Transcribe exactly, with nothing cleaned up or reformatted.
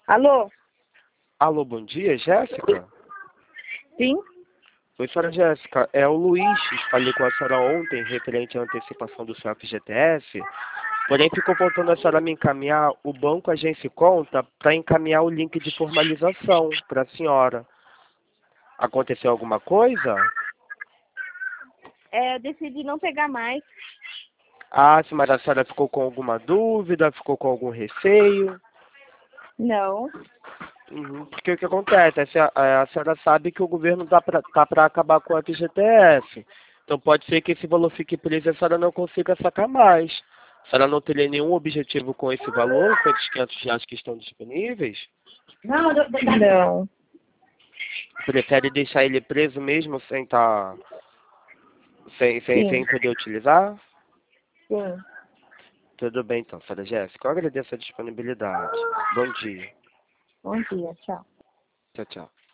Alô? Alô, bom dia, Jéssica? Sim? Oi, senhora Jéssica, é o Luiz, falei com a senhora ontem, referente à antecipação do seu F G T S, porém ficou faltando a senhora me encaminhar o Banco Agência e Conta para encaminhar o link de formalização para a senhora. Aconteceu alguma coisa? É, eu decidi não pegar mais. Ah, sim, mas a senhora ficou com alguma dúvida, ficou com algum receio? Não. Uhum, porque o que acontece? A, senhora- a senhora sabe que o governo está para tá para acabar com o F G T S. Então pode ser que esse valor fique preso e a senhora não consiga sacar mais. A senhora não teria nenhum objetivo com esse valor, com esses quinhentos reais que estão disponíveis? Não, não. Prefere deixar ele preso mesmo sem tá, sem, sem, Sim, sem poder utilizar? sim. Tudo bem então, senhora Jéssica. Eu agradeço a disponibilidade. Bom dia. Bom dia, tchau. Tchau, tchau.